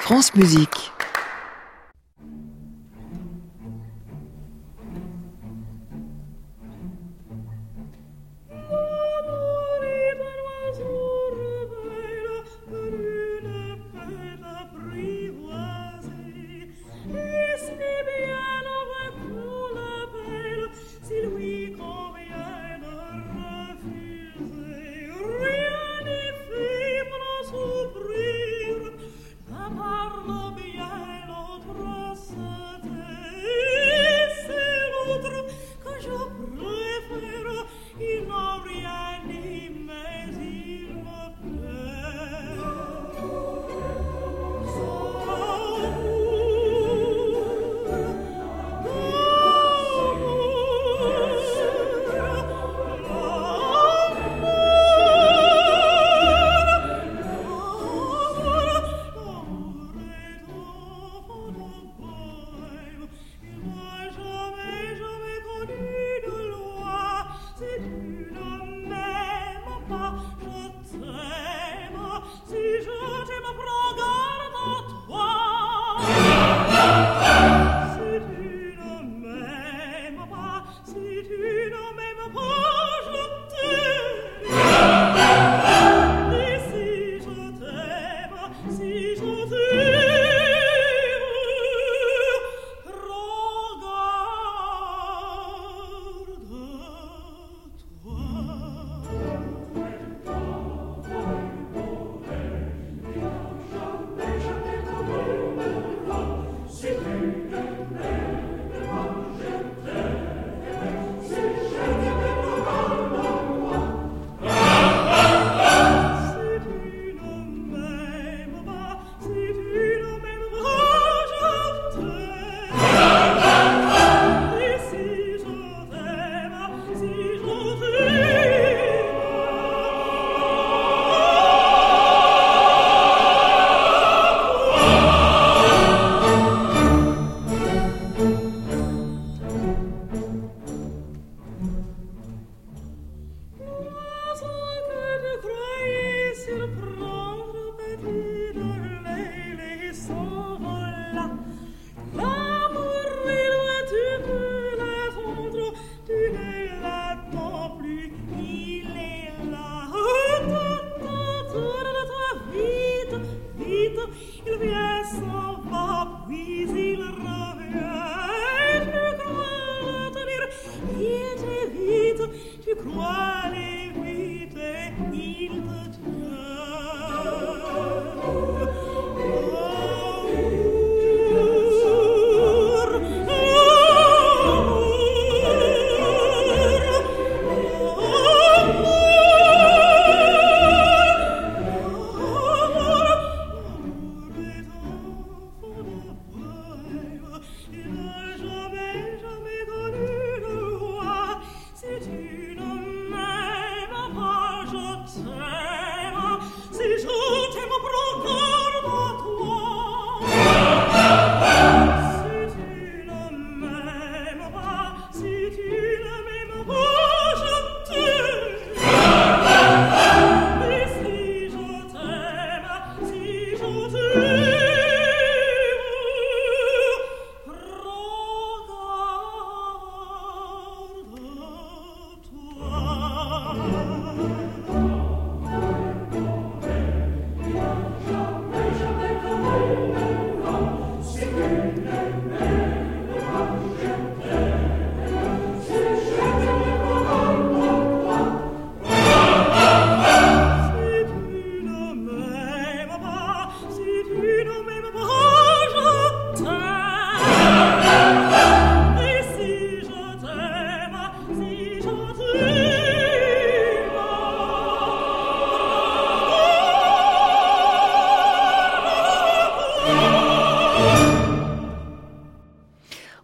France Musique.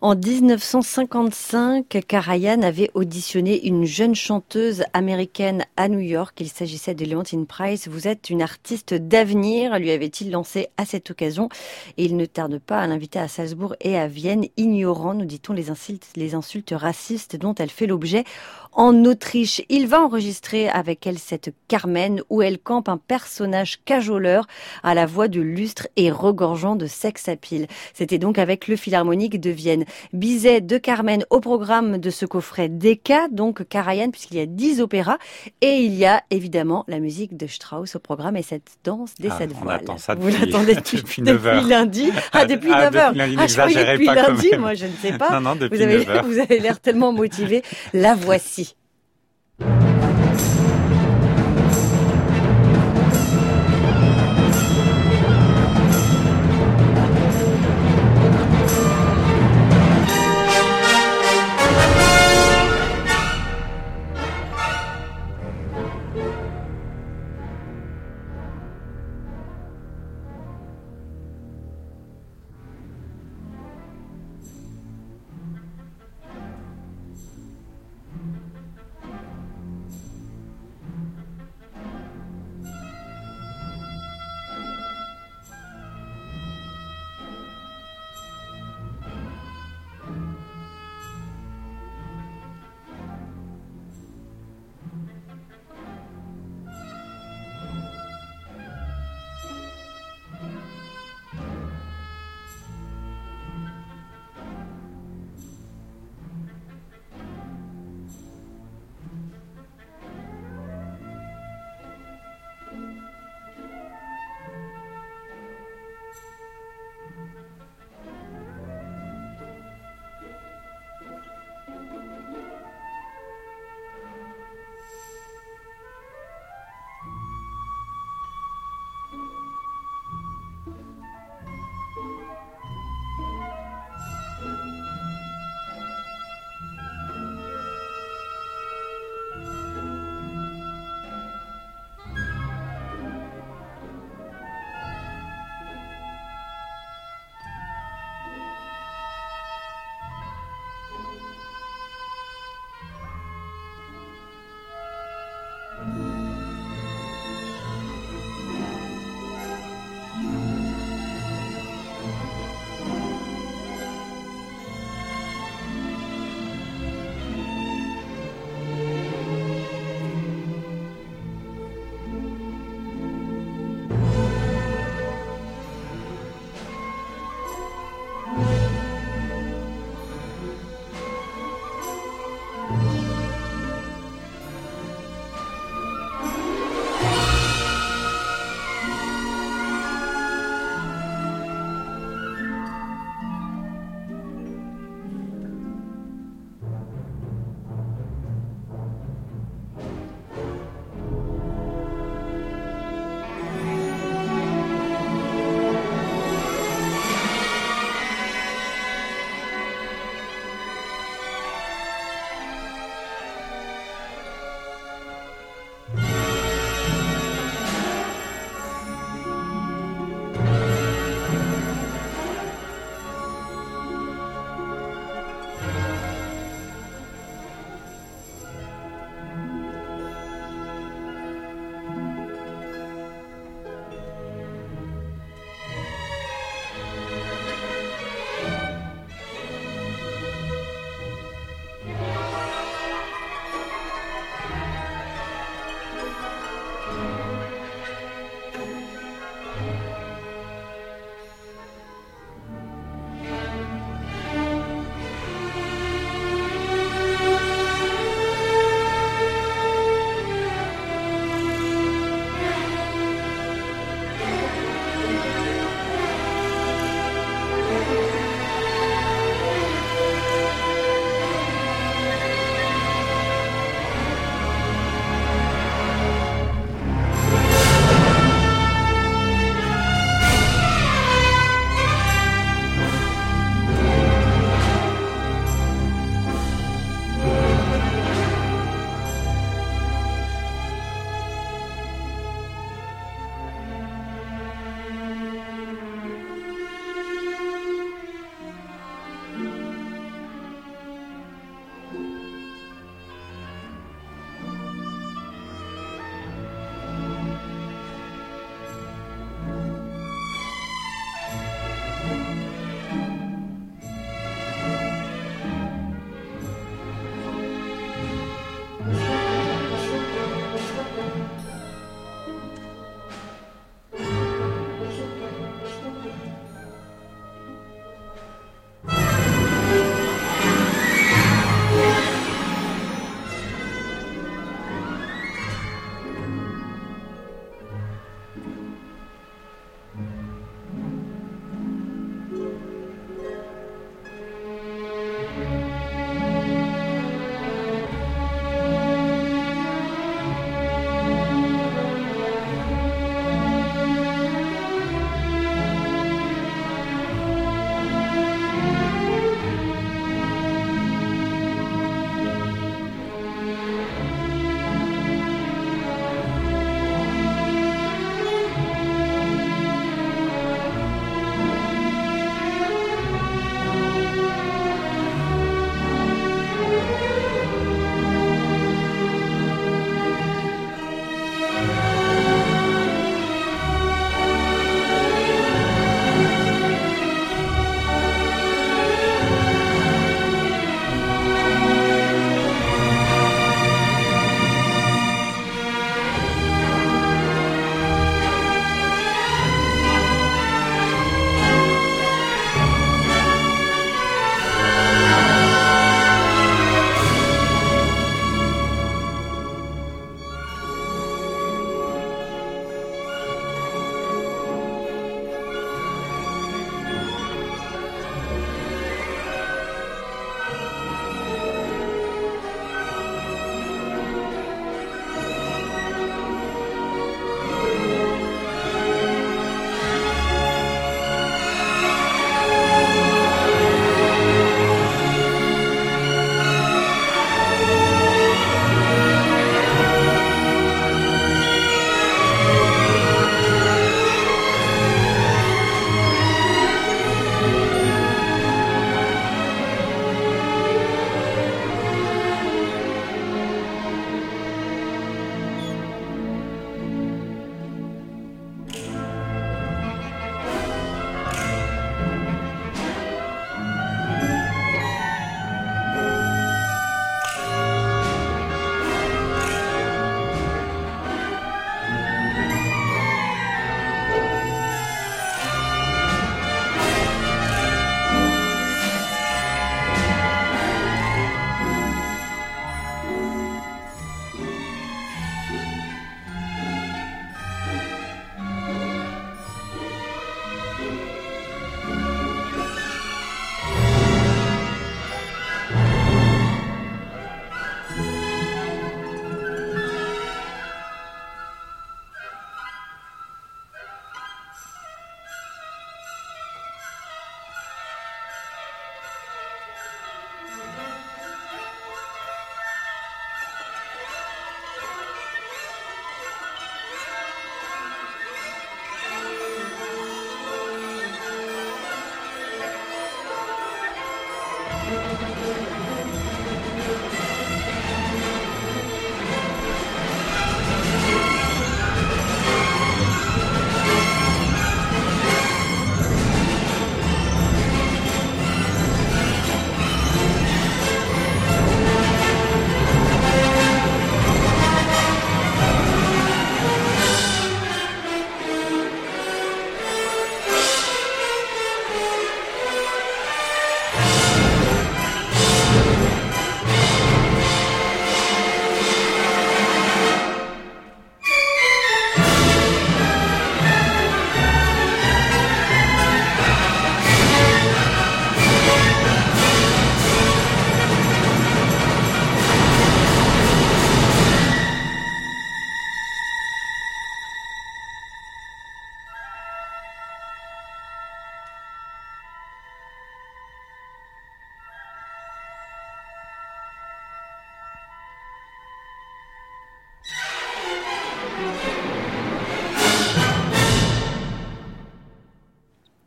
En 1955, Karajan avait auditionné une jeune chanteuse américaine à New York. Il s'agissait de Leontyne Price. Vous êtes une artiste d'avenir, lui avait-il lancé à cette occasion. Et il ne tarde pas à l'inviter à Salzbourg et à Vienne, ignorant, nous dit-on, les insultes racistes dont elle fait l'objet en Autriche. Il va enregistrer avec elle cette Carmen où elle campe un personnage cajoleur à la voix de lustre et regorgeant de sex appeal. C'était donc avec le Philharmonique de Vienne. Bizet de Carmen au programme de ce coffret Decca, donc Karajan, puisqu'il y a 10 opéras. Et il y a évidemment la musique de Strauss au programme et cette danse des sept On voiles. attend ça Vous l'attendez depuis 9 heures. depuis lundi. Depuis 9 heures. Depuis lundi, Je croyais n'exagérez depuis pas quand lundi, même. moi je ne sais pas. Non, depuis 9 heures. Vous avez l'air tellement motivé. La voici.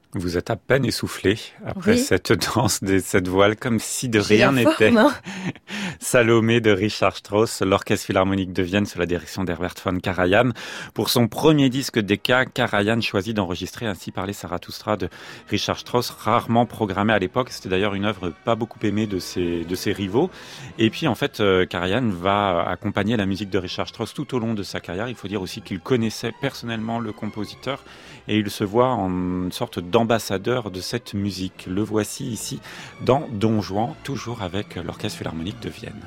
Vous êtes à peine essoufflé après Oui, cette danse, cette voile, comme si de j'ai rien la n'était. forme, hein. Salomé de Richard Strauss, l'Orchestre Philharmonique de Vienne sous la direction d'Herbert von Karajan. Pour son premier disque d'Eka, Karajan choisit d'enregistrer Ainsi parlait Zarathustra de Richard Strauss, rarement programmé à l'époque. C'était d'ailleurs une œuvre pas beaucoup aimée de ses rivaux. Et puis en fait, Karajan va accompagner la musique de Richard Strauss tout au long de sa carrière. Il faut dire aussi qu'il connaissait personnellement le compositeur et il se voit en une sorte d'ambassadeur de cette musique. Le voici ici dans Don Juan, toujours avec l'Orchestre Philharmonique de Vienne.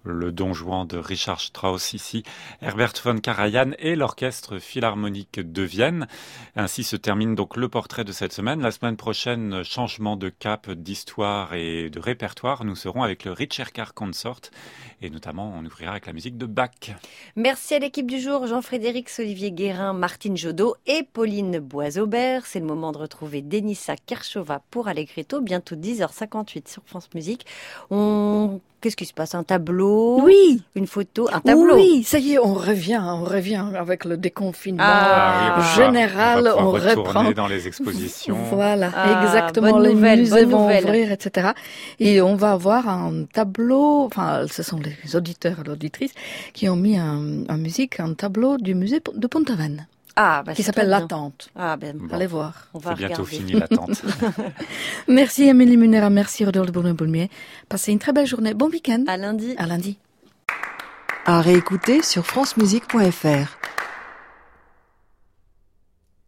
le Don Juan de Richard Strauss ici, Herbert von Karajan et l'Orchestre Philharmonique de Vienne. Ainsi se termine donc le portrait de cette semaine. La semaine prochaine, changement de cap, d'histoire et de répertoire. Nous serons avec le Ritcherkar Consort et notamment on ouvrira avec la musique de Bach. Merci à l'équipe du jour, Jean-Frédéric, Olivier Guérin, Martine Jodot et Pauline Boisaubert. C'est le moment de retrouver Denissa Kershova pour Allegretto, bientôt 10h58 sur France Musique. Qu'est-ce qui se passe? Un tableau? Oui. Une photo? Un tableau? Oui, ça y est, on revient avec le déconfinement général. On va reprend retourner dans les expositions. Voilà, exactement. Les musées vont ouvrir, etc. Et on va avoir un tableau, enfin, ce sont les auditeurs et l'auditrice qui ont mis en musique un tableau du musée de Pont-Aven. Qui s'appelle L'Attente. Allez voir. On va bientôt fini l'attente. Merci Amélie Munera, merci Rodolphe Bournet-Boulmier. Passez une très belle journée. Bon week-end. À lundi. À lundi. À réécouter sur francemusique.fr.